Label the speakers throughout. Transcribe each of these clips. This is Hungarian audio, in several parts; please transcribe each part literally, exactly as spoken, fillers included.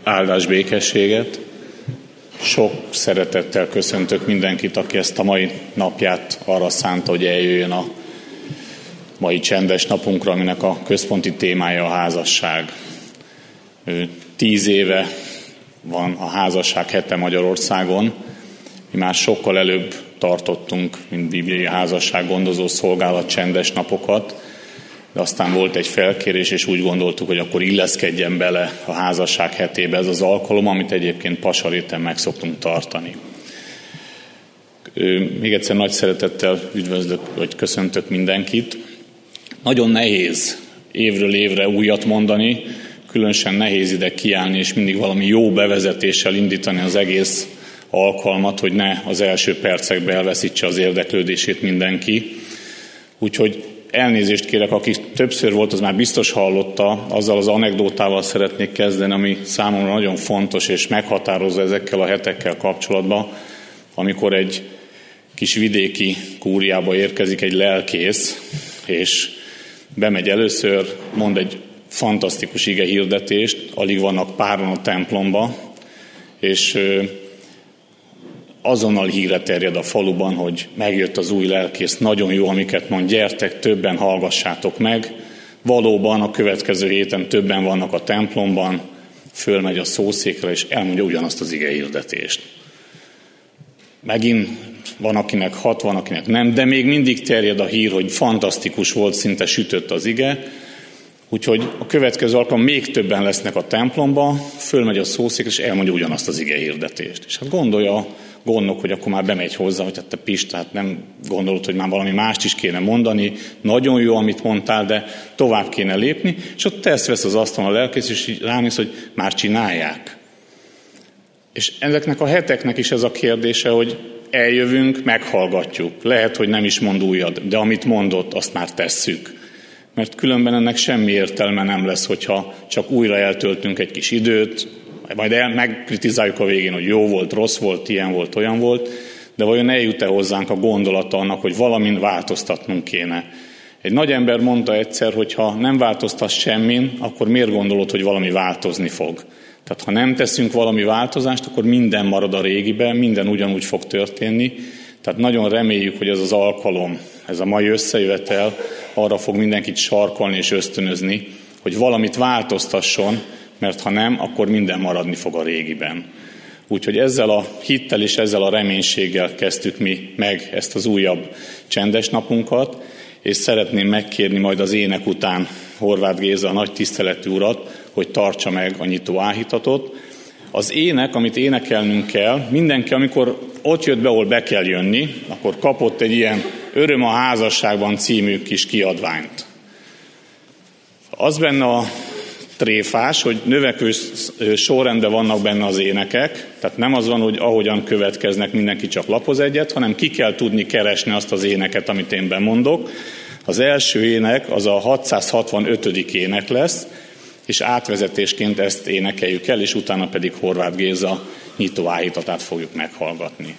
Speaker 1: Áldás békességet. Sok szeretettel köszöntök mindenkit, aki ezt a mai napját arra szánta, hogy eljöjjön a mai csendes napunkra, aminek a központi témája a házasság. Tíz éve van a házasság hete Magyarországon. Mi már sokkal előbb tartottunk, mint bibliai házasság gondozó szolgálat csendes napokat, de aztán volt egy felkérés, és úgy gondoltuk, hogy akkor illeszkedjen bele a házasság hetébe ez az alkalom, amit egyébként Pasaréten meg szoktunk tartani. Még egyszer nagy szeretettel üdvözlök, vagy köszöntök mindenkit. Nagyon nehéz évről évre újat mondani, különösen nehéz ide kiállni, és mindig valami jó bevezetéssel indítani az egész alkalmat, hogy ne az első percekben elveszítse az érdeklődését mindenki. Úgyhogy elnézést kérek, aki többször volt, az már biztos hallotta, azzal az anekdótával szeretnék kezdeni, ami számomra nagyon fontos és meghatározó ezekkel a hetekkel kapcsolatban, amikor egy kis vidéki kúriába érkezik egy lelkész, és bemegy először, mond egy fantasztikus ige hirdetést, alig vannak páran a templomba, és azonnal hírre terjed a faluban, hogy megjött az új lelkész, nagyon jó, amiket mond, gyertek, többen hallgassátok meg. Valóban a következő héten többen vannak a templomban, fölmegy a szószékre, és elmondja ugyanazt az ige hirdetést. Megint van, akinek hat, van, akinek nem, de még mindig terjed a hír, hogy fantasztikus volt, szinte sütött az ige. Úgyhogy a következő alkalom még többen lesznek a templomba, fölmegy a szószékre, és elmondja ugyanazt az ige hirdetést. És hát gondolja a gondnok, hogy akkor már bemegy hozzá, hogy hát te Pista, hát nem gondolod, hogy már valami mást is kéne mondani, nagyon jó, amit mondtál, de tovább kéne lépni, és ott tesz vesz az asztalon a lelkész, és így ránéz, hogy már csinálják. És ezeknek a heteknek is ez a kérdése, hogy eljövünk, meghallgatjuk. Lehet, hogy nem is mond újat, de amit mondott, azt már tesszük. Mert különben ennek semmi értelme nem lesz, hogyha csak újra eltöltünk egy kis időt, majd el, megkritizáljuk a végén, hogy jó volt, rossz volt, ilyen volt, olyan volt, de vajon eljut-e hozzánk a gondolata annak, hogy valamin változtatnunk kéne. Egy nagy ember mondta egyszer, hogy ha nem változtatsz semmin, akkor miért gondolod, hogy valami változni fog? Tehát ha nem teszünk valami változást, akkor minden marad a régiben, minden ugyanúgy fog történni. Tehát nagyon reméljük, hogy ez az alkalom, ez a mai összejövetel arra fog mindenkit sarkolni és ösztönözni, hogy valamit változtasson, mert ha nem, akkor minden maradni fog a régiben. Úgyhogy ezzel a hittel és ezzel a reménységgel kezdtük mi meg ezt az újabb csendes napunkat, és szeretném megkérni majd az ének után Horváth Géza, a nagy tiszteletű urat, hogy tartsa meg a nyitó áhítatot. Az ének, amit énekelnünk kell, mindenki, amikor ott jött be, ahol be kell jönni, akkor kapott egy ilyen Öröm a házasságban című kis kiadványt. Az benne a tréfás, hogy növekvő sorrendben vannak benne az énekek, tehát nem az van, hogy ahogyan következnek, mindenki csak lapoz egyet, hanem ki kell tudni keresni azt az éneket, amit én bemondok. Az első ének az a hatszázhatvanötödik ének lesz, és átvezetésként ezt énekeljük el, és utána pedig Horváth Géza nyitó áhítatát fogjuk meghallgatni.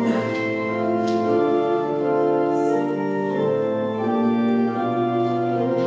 Speaker 2: Thank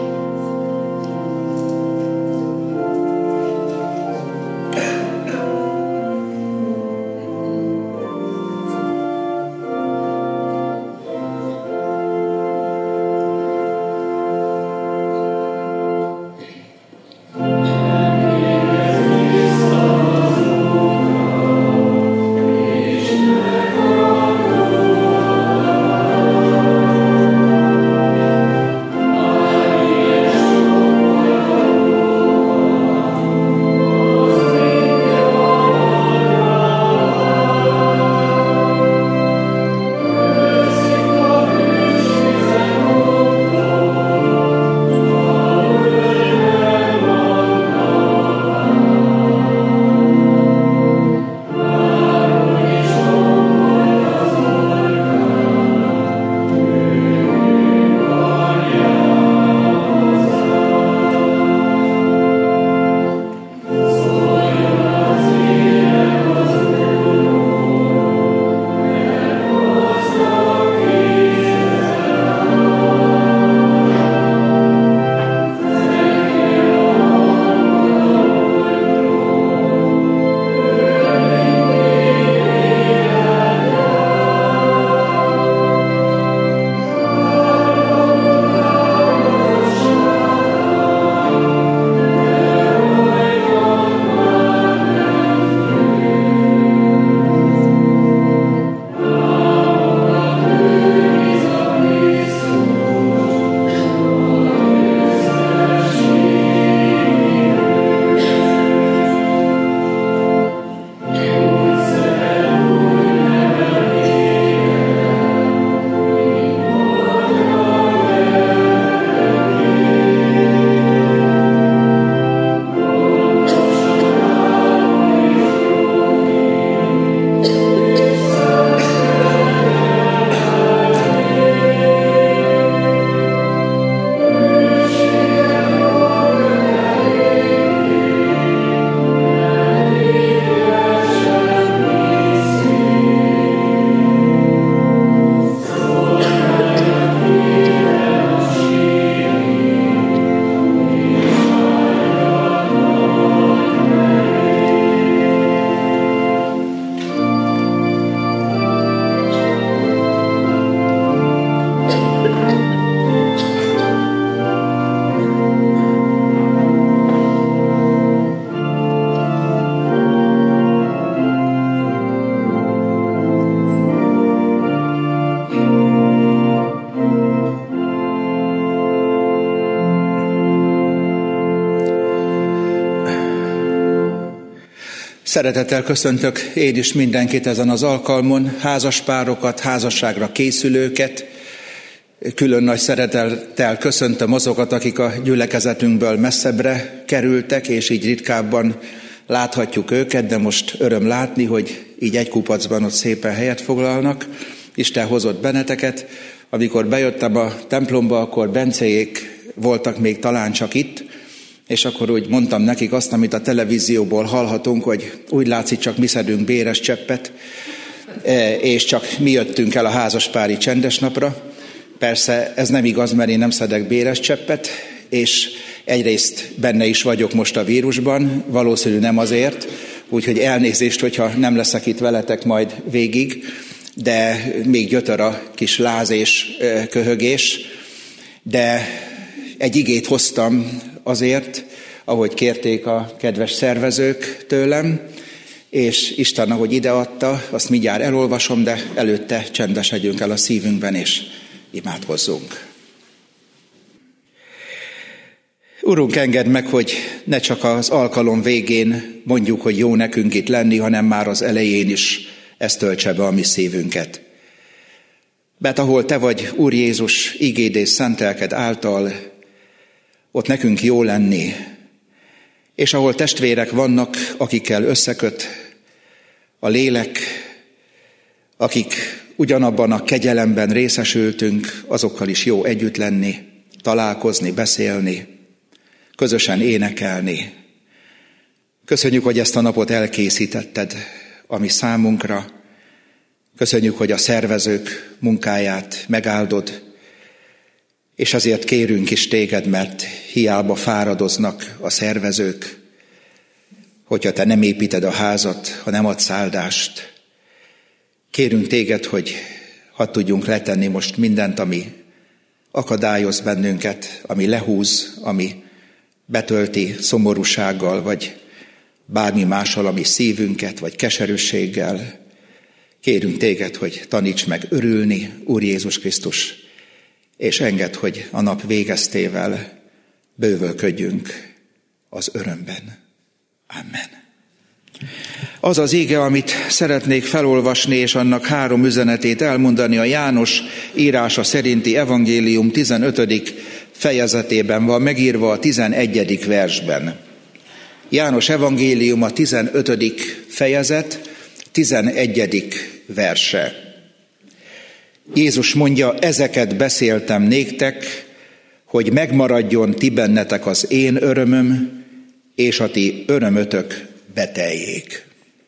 Speaker 2: Szeretettel köszöntök én is mindenkit ezen az alkalmon, házaspárokat, házasságra készülőket. Külön nagy szeretettel köszöntöm azokat, akik a gyülekezetünkből messzebbre kerültek, és így ritkábban láthatjuk őket, de most öröm látni, hogy így egy kupacban ott szépen helyet foglalnak. Isten hozott benneteket. Amikor bejöttem a templomba, akkor Bencéjék voltak még talán csak itt, és akkor úgy mondtam nekik azt, amit a televízióból hallhatunk, hogy úgy látszik, csak mi szedünk béres cseppet, és csak mi jöttünk el a házaspári csendes napra. Persze ez nem igaz, mert én nem szedek béres cseppet, és egyrészt benne is vagyok most a vírusban, valószínű nem azért, úgyhogy elnézést, hogyha nem leszek itt veletek majd végig, de még gyötör a kis láz és köhögés, de egy igét hoztam azért, ahogy kérték a kedves szervezők tőlem, és Isten, ahogy ideadta, azt mindjárt elolvasom, de előtte csendesedjünk el a szívünkben, és imádkozzunk. Urunk, engedd meg, hogy ne csak az alkalom végén mondjuk, hogy jó nekünk itt lenni, hanem már az elején is ezt töltse be a mi szívünket. Mert ahol Te vagy, Úr Jézus, igéd és szent lelked által, ott nekünk jó lenni, és ahol testvérek vannak, akikkel összeköt a lélek, akik ugyanabban a kegyelemben részesültünk, azokkal is jó együtt lenni, találkozni, beszélni, közösen énekelni. Köszönjük, hogy ezt a napot elkészítetted a mi számunkra. Köszönjük, hogy a szervezők munkáját megáldod, és azért kérünk is téged, mert hiába fáradoznak a szervezők, hogyha te nem építed a házat, ha nem adsz áldást. Kérünk téged, hogy hadd tudjunk letenni most mindent, ami akadályoz bennünket, ami lehúz, ami betölti szomorúsággal, vagy bármi mással, ami szívünket, vagy keserűséggel. Kérünk téged, hogy taníts meg örülni, Úr Jézus Krisztus, és engedd, hogy a nap végeztével bővölködjünk az örömben. Amen. Az az ige, amit szeretnék felolvasni, és annak három üzenetét elmondani, a János írása szerinti evangélium tizenötödik fejezetében van megírva a tizenegyedik versben. János evangélium a tizenötödik fejezet, tizenegyedik verse. Jézus mondja, ezeket beszéltem néktek, hogy megmaradjon ti bennetek az én örömöm, és a ti örömötök beteljék.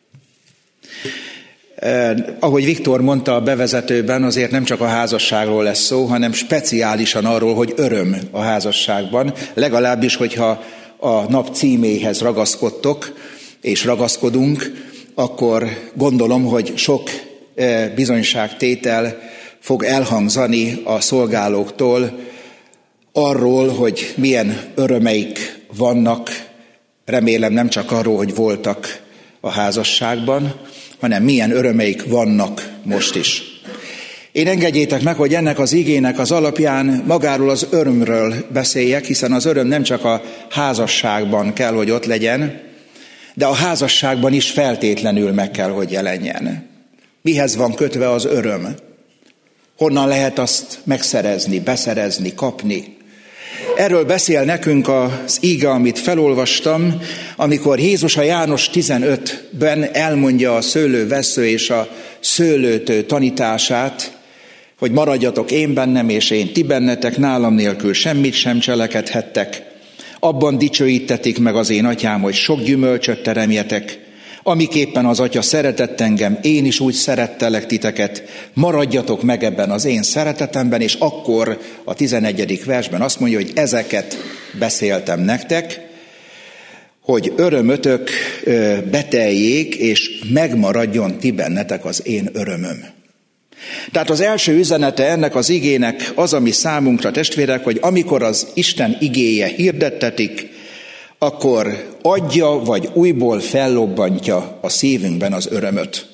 Speaker 2: Eh, ahogy Viktor mondta a bevezetőben, azért nem csak a házasságról lesz szó, hanem speciálisan arról, hogy öröm a házasságban, legalábbis, hogyha a nap címéhez ragaszkodtok, és ragaszkodunk, akkor gondolom, hogy sok eh, bizonyságtétel fog elhangzani a szolgálóktól arról, hogy milyen örömeik vannak, remélem nem csak arról, hogy voltak a házasságban, hanem milyen örömeik vannak most is. Én engedjétek meg, hogy ennek az igének az alapján magáról az örömről beszéljek, hiszen az öröm nem csak a házasságban kell, hogy ott legyen, de a házasságban is feltétlenül meg kell, hogy jelenjen. Mihez van kötve az öröm? Honnan lehet azt megszerezni, beszerezni, kapni? Erről beszél nekünk az íge, amit felolvastam, amikor Jézus a János tizenötben elmondja a szőlővesző és a szőlőtő tanítását, hogy maradjatok én bennem, és én ti bennetek, nálam nélkül semmit sem cselekedhettek. Abban dicsőítetik meg az én atyám, hogy sok gyümölcsöt teremjetek, amiképpen az atya szeretett engem, én is úgy szerettelek titeket, maradjatok meg ebben az én szeretetemben, és akkor a tizenegyedik versben azt mondja, hogy ezeket beszéltem nektek, hogy örömötök beteljék, és megmaradjon ti bennetek az én örömöm. Tehát az első üzenete ennek az igének az, ami számunkra, testvérek, hogy amikor az Isten igéje hirdettetik, akkor adja, vagy újból fellobbantja a szívünkben az örömöt.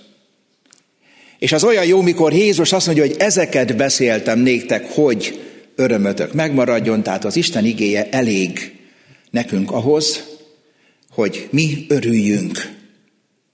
Speaker 2: És az olyan jó, mikor Jézus azt mondja, hogy ezeket beszéltem néktek, hogy örömötök megmaradjon, tehát az Isten igéje elég nekünk ahhoz, hogy mi örüljünk.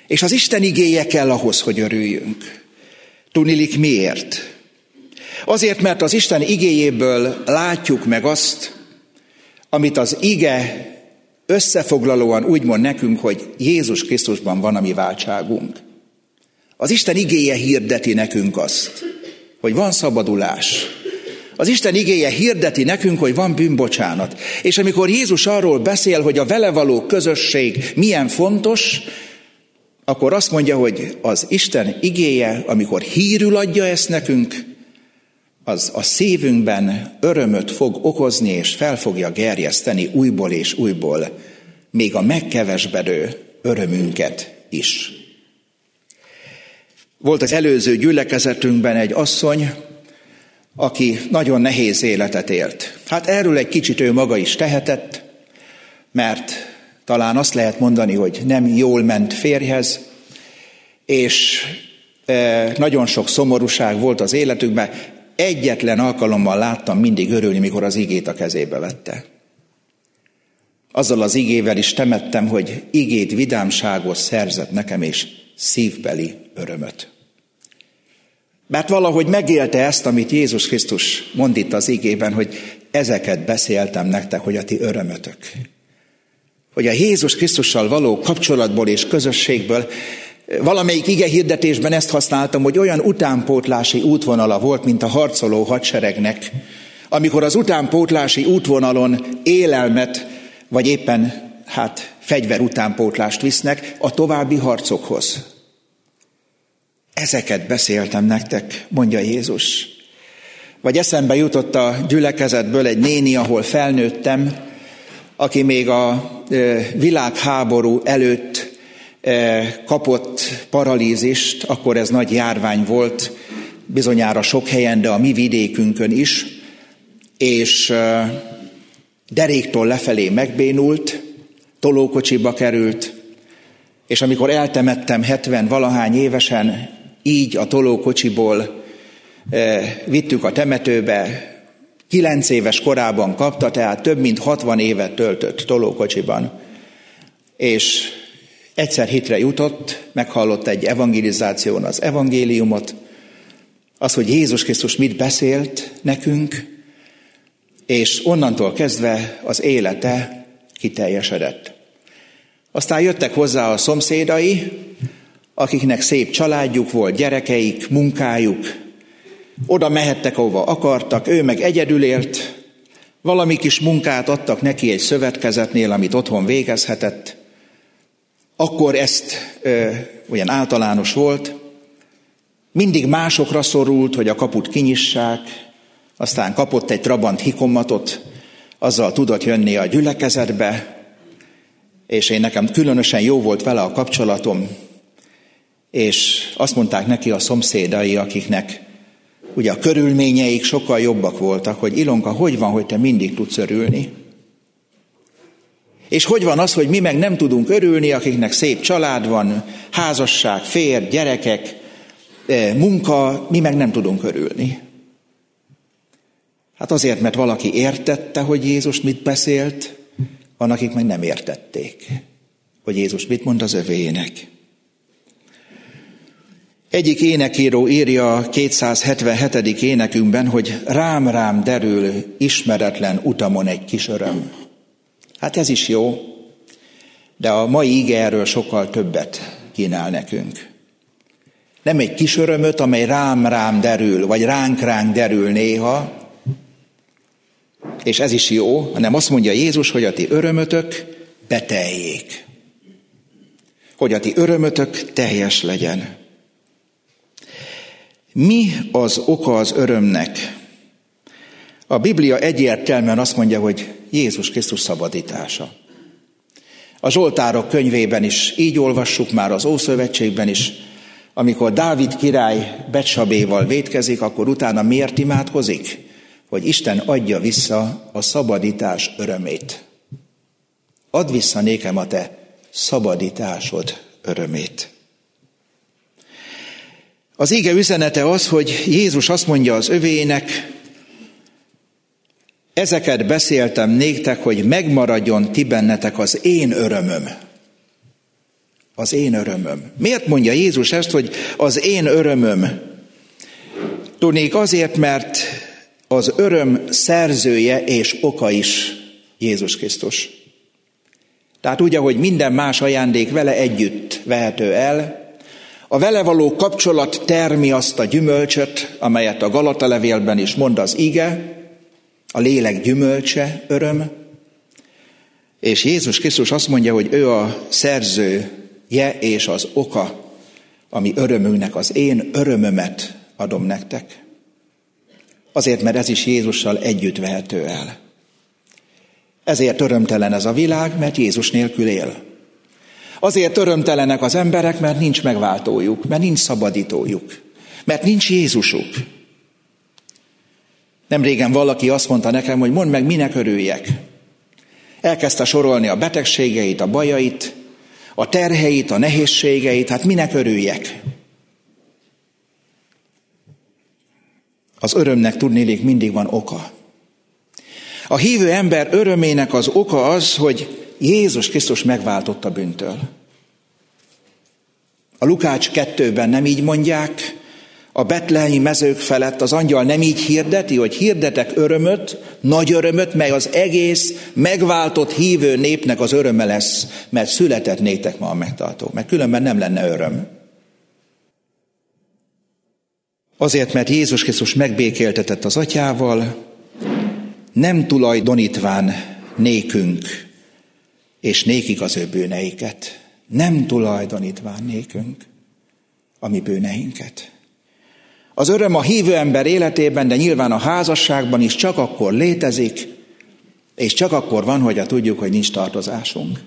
Speaker 2: És az Isten igéje kell ahhoz, hogy örüljünk. Tudniillik miért? Azért, mert az Isten igéjéből látjuk meg azt, amit az ige összefoglalóan úgy mond nekünk, hogy Jézus Krisztusban van a mi váltságunk. Az Isten igéje hirdeti nekünk azt, hogy van szabadulás. Az Isten igéje hirdeti nekünk, hogy van bűnbocsánat. És amikor Jézus arról beszél, hogy a vele való közösség milyen fontos, akkor azt mondja, hogy az Isten igéje, amikor hírül adja ezt nekünk, az a szívünkben örömöt fog okozni, és fel fogja gerjeszteni újból és újból, még a megkevesbedő örömünket is. Volt az előző gyülekezetünkben egy asszony, aki nagyon nehéz életet élt. Hát erről egy kicsit ő maga is tehetett, mert talán azt lehet mondani, hogy nem jól ment férjhez, és nagyon sok szomorúság volt az életükben. Egyetlen alkalommal láttam mindig örülni, mikor az igét a kezébe vette. Azzal az igével is temettem, hogy igét vidámságos szerzett nekem, és szívbeli örömöt. Mert valahogy megélte ezt, amit Jézus Krisztus mond itt az igében, hogy ezeket beszéltem nektek, hogy a ti örömötök. Hogy a Jézus Krisztussal való kapcsolatból és közösségből, valamelyik ige hirdetésben ezt használtam, hogy olyan utánpótlási útvonala volt, mint a harcoló hadseregnek, amikor az utánpótlási útvonalon élelmet, vagy éppen hát fegyver utánpótlást visznek a további harcokhoz. Ezeket beszéltem nektek, mondja Jézus. Vagy eszembe jutott a gyülekezetből egy néni, ahol felnőttem, aki még a világháború előtt kapott paralízist, akkor ez nagy járvány volt, bizonyára sok helyen, de a mi vidékünkön is, és deréktől lefelé megbénult, tolókocsiba került, és amikor eltemettem hetven valahány évesen, így a tolókocsiból vittük a temetőbe, kilenc éves korában kapta, tehát több mint hatvan évet töltött tolókocsiban, és egyszer hitre jutott, meghallott egy evangelizáción az evangéliumot, az, hogy Jézus Krisztus mit beszélt nekünk, és onnantól kezdve az élete kiteljesedett. Aztán jöttek hozzá a szomszédai, akiknek szép családjuk volt, gyerekeik, munkájuk, oda mehettek, ahova akartak, ő meg egyedül élt, valami kis munkát adtak neki egy szövetkezetnél, amit otthon végezhetett. Akkor ezt ö, olyan általános volt, mindig másokra szorult, hogy a kaput kinyissák, aztán kapott egy trabant hikomatot, azzal tudott jönni a gyülekezetbe, és én nekem különösen jó volt vele a kapcsolatom, és azt mondták neki a szomszédai, akiknek ugye a körülményeik sokkal jobbak voltak, hogy Ilonka, hogy van, hogy te mindig tudsz örülni? És hogy van az, hogy mi meg nem tudunk örülni, akiknek szép család van, házasság, férj, gyerekek, munka, mi meg nem tudunk örülni? Hát azért, mert valaki értette, hogy Jézus mit beszélt, van, akik meg nem értették, hogy Jézus mit mond az övének. Egyik énekíró írja a kétszázhetvenhetedik énekünkben, hogy rám-rám derül ismeretlen utamon egy kis öröm. Hát ez is jó, de a mai ige erről sokkal többet kínál nekünk. Nem egy kis örömöt, amely rám-rám derül, vagy ránk-ránk derül néha, és ez is jó, hanem azt mondja Jézus, hogy a ti örömötök beteljék. Hogy a ti örömötök teljes legyen. Mi az oka az örömnek? A Biblia egyértelműen azt mondja, hogy Jézus Krisztus szabadítása. A Zsoltárok könyvében is így olvassuk, már az Ószövetségben is, amikor Dávid király Betsabéval vétkezik, akkor utána miért imádkozik? Hogy Isten adja vissza a szabadítás örömét. Add vissza nékem a te szabadításod örömét. Az ige üzenete az, hogy Jézus azt mondja az övének, ezeket beszéltem néktek, hogy megmaradjon ti bennetek az én örömöm. Az én örömöm. Miért mondja Jézus ezt, hogy az én örömöm? Tudnék azért, mert az öröm szerzője és oka is Jézus Krisztus. Tehát úgy, ahogy minden más ajándék vele együtt vehető el, a vele való kapcsolat termi azt a gyümölcsöt, amelyet a Galata levélben is mond az ige, a lélek gyümölcse, öröm, és Jézus Krisztus azt mondja, hogy ő a szerzője és az oka, ami örömünknek, az én örömömet adom nektek. Azért, mert ez is Jézussal együtt vehető el. Ezért örömtelen ez a világ, mert Jézus nélkül él. Azért örömtelenek az emberek, mert nincs megváltójuk, mert nincs szabadítójuk, mert nincs Jézusuk. Nemrégen valaki azt mondta nekem, hogy mondd meg, minek örüljek. Elkezdte sorolni a betegségeit, a bajait, a terheit, a nehézségeit, hát minek örüljek? Az örömnek tudnélik mindig van oka. A hívő ember örömének az oka az, hogy Jézus Krisztus megváltott a bűntől. A Lukács kettőben nem így mondják, a betlehemi mezők felett az angyal nem így hirdeti, hogy hirdetek örömöt, nagy örömöt, mely az egész megváltott hívő népnek az öröme lesz, mert született néktek ma a megtartó, mert különben nem lenne öröm. Azért, mert Jézus Krisztus megbékéltetett az atyával, nem tulajdonítván nékünk, és nékik az ő bűneiket. Nem tulajdonítván nékünk a mi bűneinket. Az öröm a hívő ember életében, de nyilván a házasságban is csak akkor létezik, és csak akkor van, hogy tudjuk, hogy nincs tartozásunk.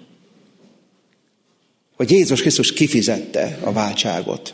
Speaker 2: Hogy Jézus Krisztus kifizette a váltságot.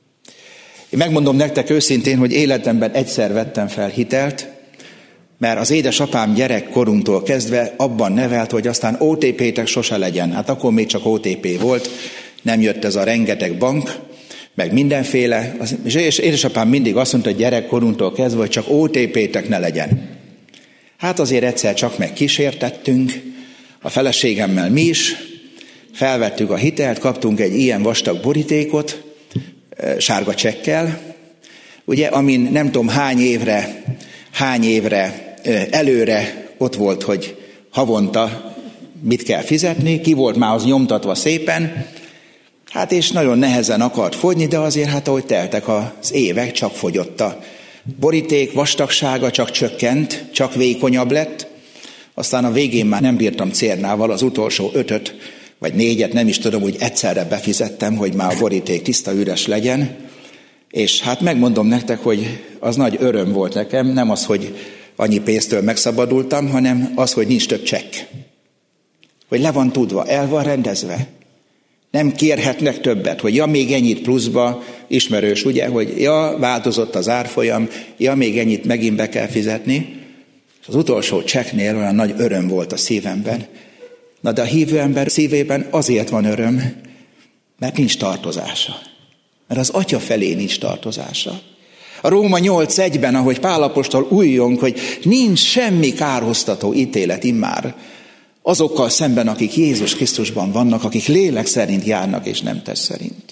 Speaker 2: Én megmondom nektek őszintén, hogy életemben egyszer vettem fel hitelt, mert az édesapám gyerekkorunktól kezdve abban nevelt, hogy aztán ó té pé-tek sose legyen. Hát akkor még csak ó té pé volt, nem jött ez a rengeteg bank, meg mindenféle, és édesapám mindig azt mondta, hogy gyerekkorunktól kezdve, hogy csak ó té pé-tek ne legyen. Hát azért egyszer csak meg kísértettünk, a feleségemmel mi is, felvettük a hitelt, kaptunk egy ilyen vastag borítékot, sárga csekkel, ugye, amin nem tudom hány évre, hány évre előre ott volt, hogy havonta mit kell fizetni, ki volt már az nyomtatva szépen, hát és nagyon nehezen akart fogyni, de azért hát ahogy teltek az évek, csak fogyott a boríték, vastagsága csak csökkent, csak vékonyabb lett, aztán a végén már nem bírtam cérnával az utolsó ötöt, vagy négyet, nem is tudom, hogy egyszerre befizettem, hogy már a boríték tiszta üres legyen, és hát megmondom nektek, hogy az nagy öröm volt nekem, nem az, hogy annyi pénztől megszabadultam, hanem az, hogy nincs több csekk. Hogy le van tudva, el van rendezve. Nem kérhetnek többet, hogy ja, még ennyit pluszba, ismerős, ugye, hogy ja, változott az árfolyam, ja, még ennyit megint be kell fizetni. És az utolsó csekknél olyan nagy öröm volt a szívemben. Na de a hívő ember szívében azért van öröm, mert nincs tartozása. Mert az atya felé nincs tartozása. A Róma nyolc egyben, ahogy Pál apostol újjong, hogy nincs semmi kárhoztató ítélet immár azokkal szemben, akik Jézus Krisztusban vannak, akik lélek szerint járnak és nem test szerint.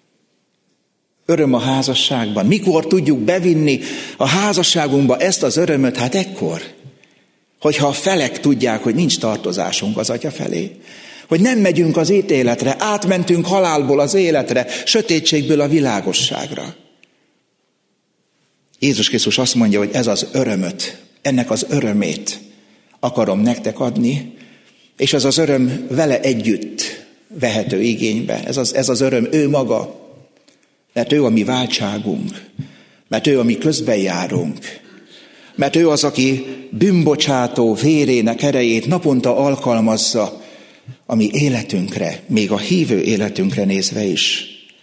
Speaker 2: Öröm a házasságban. Mikor tudjuk bevinni a házasságunkba ezt az örömöt? Hát ekkor, hogyha a felek tudják, hogy nincs tartozásunk az atya felé. Hogy nem megyünk az ítéletre, átmentünk halálból az életre, sötétségből a világosságra. Jézus Krisztus azt mondja, hogy ez az örömöt, ennek az örömét akarom nektek adni, és ez az öröm vele együtt vehető igénybe. Ez az, ez az öröm ő maga, mert ő a mi váltságunk, mert ő a mi közbenjárunk, mert ő az, aki bűnbocsátó vérének erejét naponta alkalmazza a mi életünkre, még a hívő életünkre nézve is.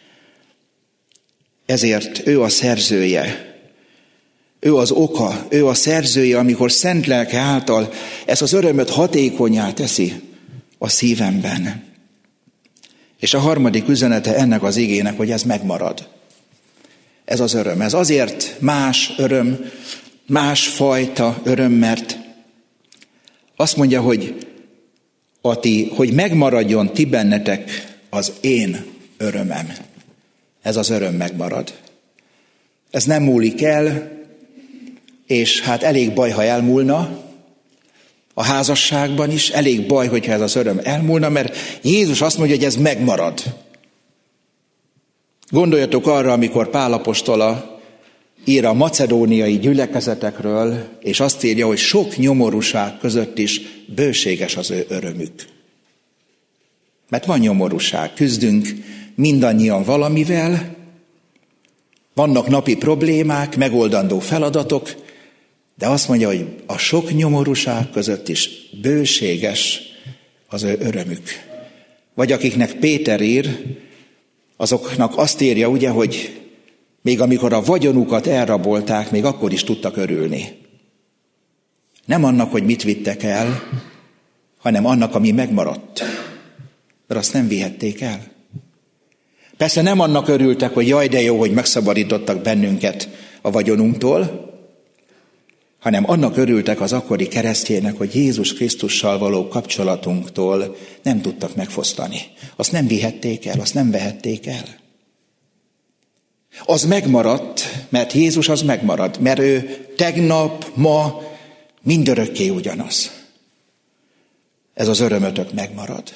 Speaker 2: Ezért ő a szerzője, ő az oka, ő a szerzője, amikor szent lelke által ezt az örömöt hatékonnyá teszi a szívemben. És a harmadik üzenete ennek az igének, hogy ez megmarad. Ez az öröm. Ez azért más öröm, más fajta öröm, mert azt mondja, hogy, a ti, hogy megmaradjon ti bennetek az én örömem. Ez az öröm megmarad. Ez nem múlik el, és hát elég baj, ha elmúlna, a házasságban is elég baj, hogyha ez az öröm elmúlna, mert Jézus azt mondja, hogy ez megmarad. Gondoljatok arra, amikor Pál apostol ír a macedóniai gyülekezetekről, és azt írja, hogy sok nyomorúság között is bőséges az ő örömük. Mert van nyomorúság, küzdünk mindannyian valamivel, vannak napi problémák, megoldandó feladatok, de azt mondja, hogy a sok nyomorúság között is bőséges az ő örömük. Vagy akiknek Péter ír, azoknak azt írja, ugye, hogy még amikor a vagyonukat elrabolták, még akkor is tudtak örülni. Nem annak, hogy mit vittek el, hanem annak, ami megmaradt. Mert azt nem vihették el. Persze nem annak örültek, hogy jaj, de jó, hogy megszabadítottak bennünket a vagyonunktól, hanem annak örültek az akkori keresztjének, hogy Jézus Krisztussal való kapcsolatunktól nem tudtak megfosztani. Azt nem vihették el, azt nem vehették el. Az megmaradt, mert Jézus az megmarad, mert ő tegnap, ma mindörökké ugyanaz. Ez az örömötök megmarad.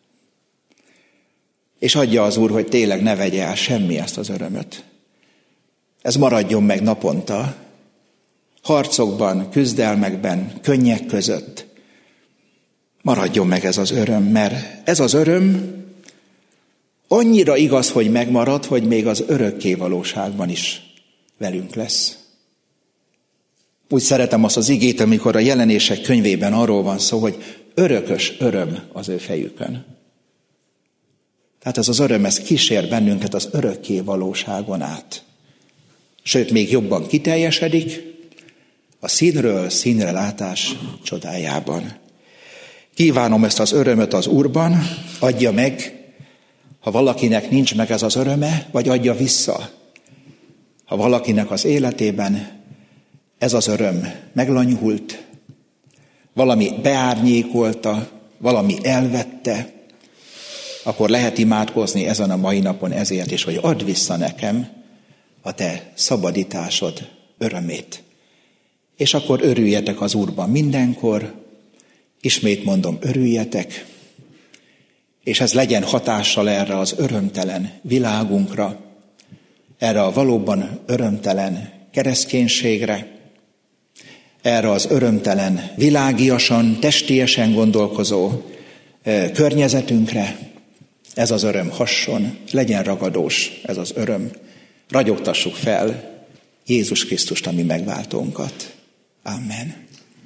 Speaker 2: És adja az Úr, hogy tényleg ne vegye el semmi ezt az örömöt. Ez maradjon meg naponta, harcokban, küzdelmekben, könnyek között. Maradjon meg ez az öröm, mert ez az öröm annyira igaz, hogy megmarad, hogy még az örökké valóságban is velünk lesz. Úgy szeretem azt az igét, amikor a Jelenések könyvében arról van szó, hogy örökös öröm az ő fejükön. Tehát ez az öröm, ez kísér bennünket az örökké valóságon át. Sőt, még jobban kiteljesedik a színről színre látás csodájában. Kívánom ezt az örömöt az Úrban, adja meg, ha valakinek nincs meg ez az öröme, vagy adja vissza. Ha valakinek az életében ez az öröm meglanyhult, valami beárnyékolta, valami elvette, akkor lehet imádkozni ezen a mai napon ezért is, hogy add vissza nekem a te szabadításod örömét. És akkor örüljetek az Úrban mindenkor, ismét mondom, örüljetek, és ez legyen hatással erre az örömtelen világunkra, erre a valóban örömtelen kereszténységre, erre az örömtelen, világiasan, testiesen gondolkozó környezetünkre. Ez az öröm hasson, legyen ragadós ez az öröm. Ragyogtassuk fel Jézus Krisztust, a mi megváltónkat. Amen.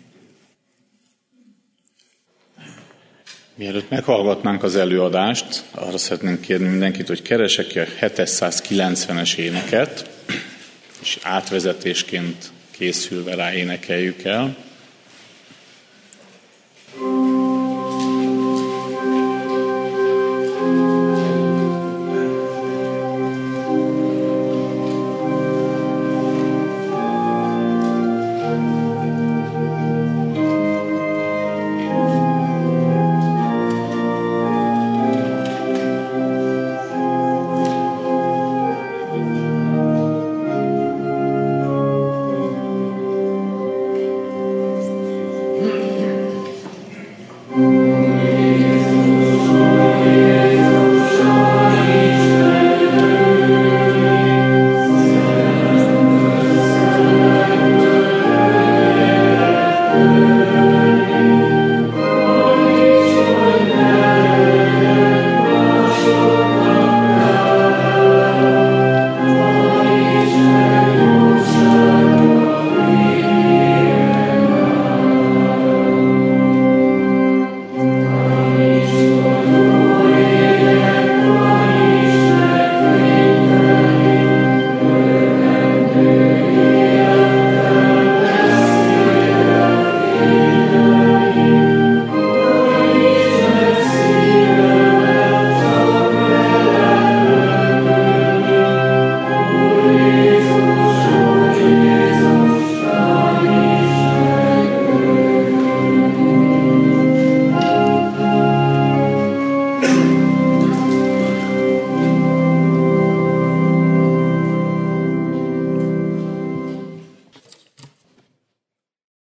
Speaker 1: Mielőtt meghallgatnánk az előadást, arra szeretném kérni mindenkit, hogy keresek ki a hétszázkilencvenes éneket, és átvezetésként készülve rá énekeljük el.